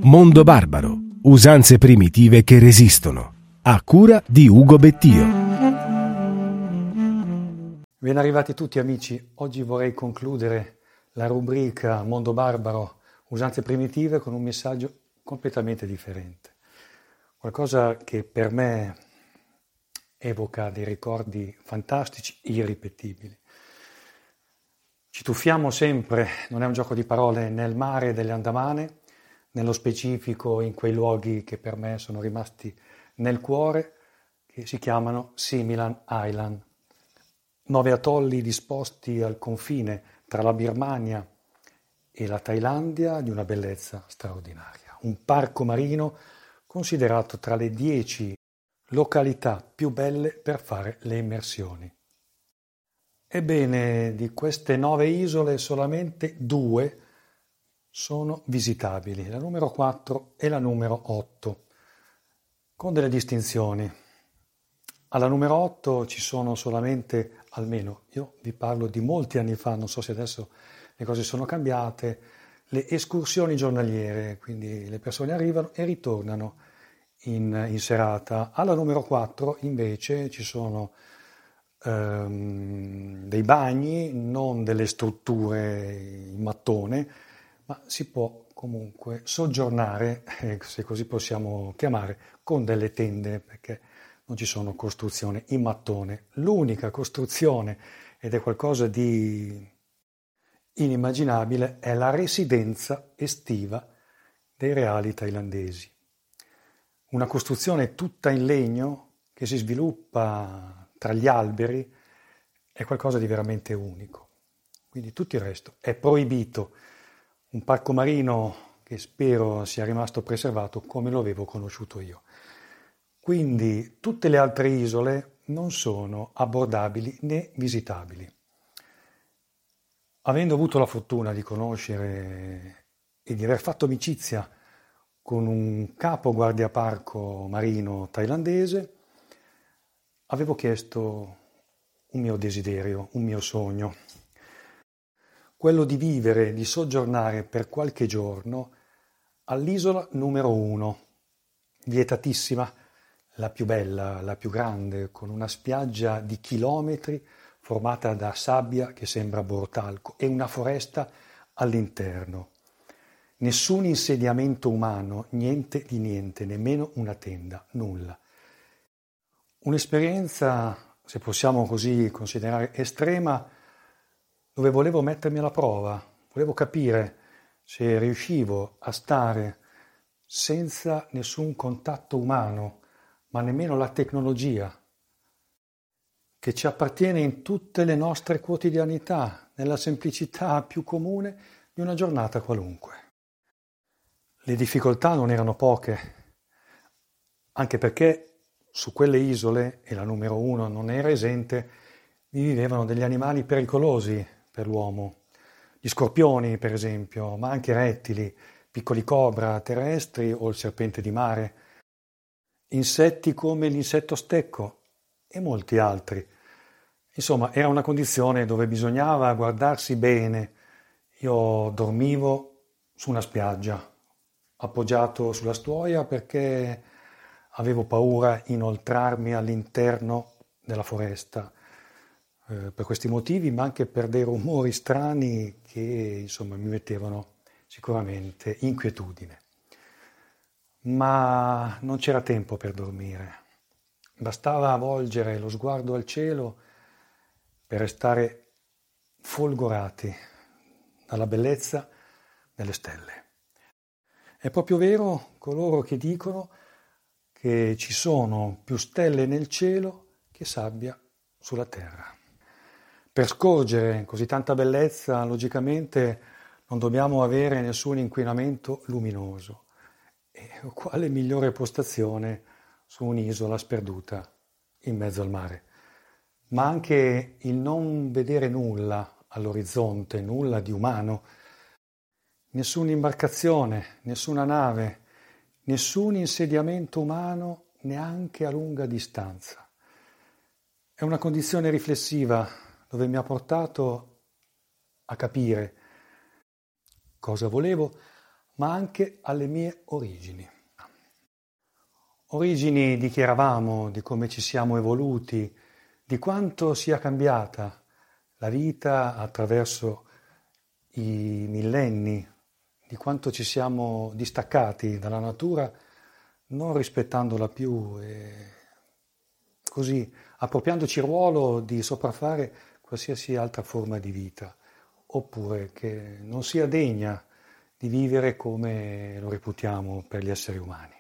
Mondo Barbaro, usanze primitive che resistono, a cura di Ugo Bettio. Ben arrivati tutti amici, oggi vorrei concludere la rubrica Mondo Barbaro, usanze primitive con un messaggio completamente differente. Qualcosa che per me evoca dei ricordi fantastici, irripetibili. Ci tuffiamo sempre, non è un gioco di parole, nel mare delle Andamane, nello specifico in quei luoghi che per me sono rimasti nel cuore, che si chiamano Similan Island. 9 atolli disposti al confine tra la Birmania e la Thailandia di una bellezza straordinaria. Un parco marino considerato tra le 10 località più belle per fare le immersioni. Ebbene, di queste 9 isole solamente 2 sono visitabili, la numero 4 e la numero 8, con delle distinzioni. Alla numero 8 ci sono solamente, almeno io vi parlo di molti anni fa, non so se adesso le cose sono cambiate, le escursioni giornaliere, quindi le persone arrivano e ritornano in serata. Alla numero 4 invece ci sono dei bagni, non delle strutture in mattone, ma si può comunque soggiornare, se così possiamo chiamare, con delle tende, perché non ci sono costruzioni in mattone. L'unica costruzione, ed è qualcosa di inimmaginabile, è la residenza estiva dei reali thailandesi. Una costruzione tutta in legno che si sviluppa tra gli alberi è qualcosa di veramente unico. Quindi tutto il resto è proibito. Un parco marino che spero sia rimasto preservato come lo avevo conosciuto io. Quindi tutte le altre isole non sono abbordabili né visitabili. Avendo avuto la fortuna di conoscere e di aver fatto amicizia con un capo guardiaparco marino thailandese, avevo chiesto un mio desiderio, un mio sogno, quello di vivere, di soggiornare per qualche giorno all'isola numero 1, vietatissima, la più bella, la più grande, con una spiaggia di chilometri formata da sabbia che sembra borotalco e una foresta all'interno. Nessun insediamento umano, niente di niente, nemmeno una tenda, nulla. Un'esperienza, se possiamo così considerare, estrema, dove volevo mettermi alla prova, volevo capire se riuscivo a stare senza nessun contatto umano, ma nemmeno la tecnologia, che ci appartiene in tutte le nostre quotidianità, nella semplicità più comune di una giornata qualunque. Le difficoltà non erano poche, anche perché su quelle isole, e la numero 1 non era esente, vi vivevano degli animali pericolosi per l'uomo. Gli scorpioni, per esempio, ma anche rettili, piccoli cobra terrestri o il serpente di mare, insetti come l'insetto stecco e molti altri. Insomma, era una condizione dove bisognava guardarsi bene. Io dormivo su una spiaggia, appoggiato sulla stuoia perché avevo paura di inoltrarmi all'interno della foresta per questi motivi, ma anche per dei rumori strani che insomma mi mettevano sicuramente inquietudine. Ma non c'era tempo per dormire. Bastava volgere lo sguardo al cielo per restare folgorati dalla bellezza delle stelle. È proprio vero coloro che dicono che ci sono più stelle nel cielo che sabbia sulla terra. Per scorgere così tanta bellezza, logicamente non dobbiamo avere nessun inquinamento luminoso. E quale migliore postazione su un'isola sperduta in mezzo al mare? Ma anche il non vedere nulla all'orizzonte, nulla di umano, nessuna imbarcazione, nessuna nave, nessun insediamento umano neanche a lunga distanza. È una condizione riflessiva dove mi ha portato a capire cosa volevo, ma anche alle mie origini. Origini di chi eravamo, di come ci siamo evoluti, di quanto sia cambiata la vita attraverso i millenni, di quanto ci siamo distaccati dalla natura, non rispettandola più e così appropriandoci il ruolo di sopraffare qualsiasi altra forma di vita, oppure che non sia degna di vivere come lo reputiamo per gli esseri umani.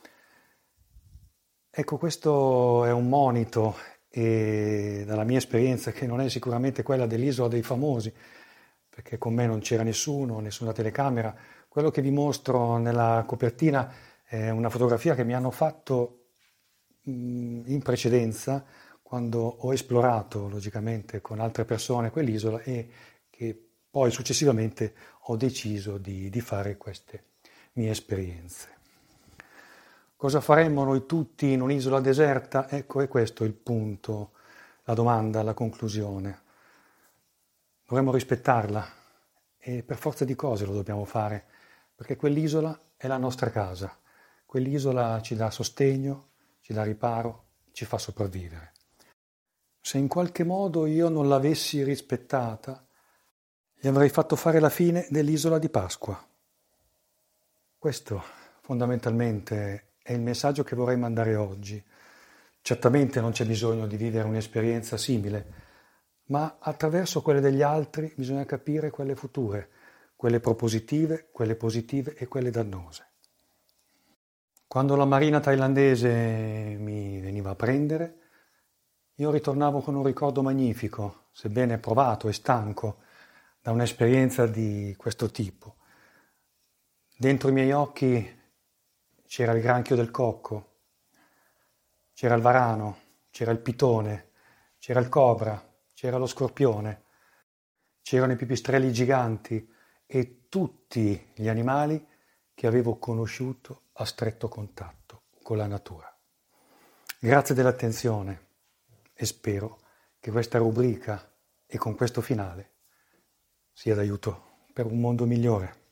Ecco, questo è un monito e dalla mia esperienza, che non è sicuramente quella dell'Isola dei Famosi, perché con me non c'era nessuno, nessuna telecamera. Quello che vi mostro nella copertina è una fotografia che mi hanno fatto in precedenza, quando ho esplorato logicamente con altre persone quell'isola e che poi successivamente ho deciso di fare queste mie esperienze. Cosa faremmo noi tutti in un'isola deserta? Ecco, è questo il punto, la domanda, la conclusione. Dovremmo rispettarla e per forza di cose lo dobbiamo fare, perché quell'isola è la nostra casa. Quell'isola ci dà sostegno, ci dà riparo, ci fa sopravvivere. Se in qualche modo io non l'avessi rispettata, gli avrei fatto fare la fine dell'isola di Pasqua. Questo fondamentalmente è il messaggio che vorrei mandare oggi. Certamente non c'è bisogno di vivere un'esperienza simile, ma attraverso quelle degli altri bisogna capire quelle future, quelle propositive, quelle positive e quelle dannose. Quando la marina thailandese mi veniva a prendere, io ritornavo con un ricordo magnifico, sebbene provato e stanco da un'esperienza di questo tipo. Dentro i miei occhi c'era il granchio del cocco, c'era il varano, c'era il pitone, c'era il cobra, c'era lo scorpione, c'erano i pipistrelli giganti e tutti gli animali che avevo conosciuto a stretto contatto con la natura. Grazie dell'attenzione e spero che questa rubrica e con questo finale sia d'aiuto per un mondo migliore.